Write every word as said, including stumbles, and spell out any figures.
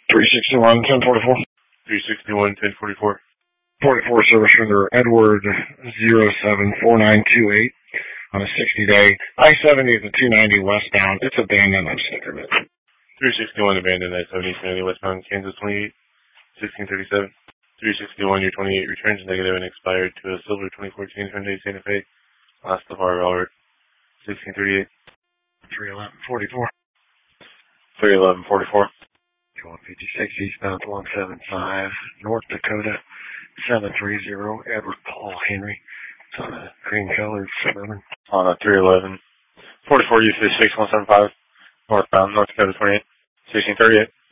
three sixty-one, ten forty-four. three sixty-one, ten forty-four. forty-four service under Edward zero seven four nine two eight on a sixty-day I seventy at the two ninety westbound. It's abandoned. I'm sick of it. three sixty-one abandoned I seventy, two ninety westbound, Kansas twenty-eight, sixteen thirty-seven. three sixty-one, your twenty-eight returns negative and expired to a silver twenty fourteen Hyundai Santa Fe. Last of our Albert, sixteen thirty-eight. three eleven forty-four. three eleven forty-four. one fifty-six eastbound one seventy-five, North Dakota, seven thirty, Edward Paul Henry. It's on a green colored Suburban. On a three eleven forty-four, U six one seven five, northbound, North Dakota twenty-eight, sixteen thirty-eight.